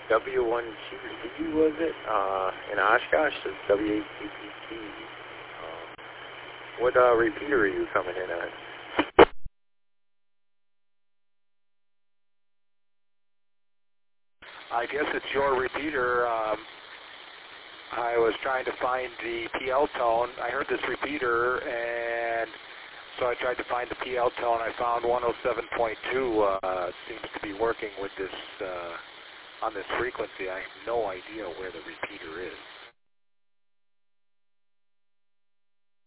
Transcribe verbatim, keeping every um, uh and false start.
W one Q Z, was it? Uh, in Oshkosh, it's W A T P T. Um, what uh, repeater are you coming in on? I guess it's your repeater. Um, I was trying to find the P L tone. I heard this repeater, and so I tried to find the P L tone. I found one oh seven point two. Uh, seems to be working with this uh, on this frequency. I have no idea where the repeater is.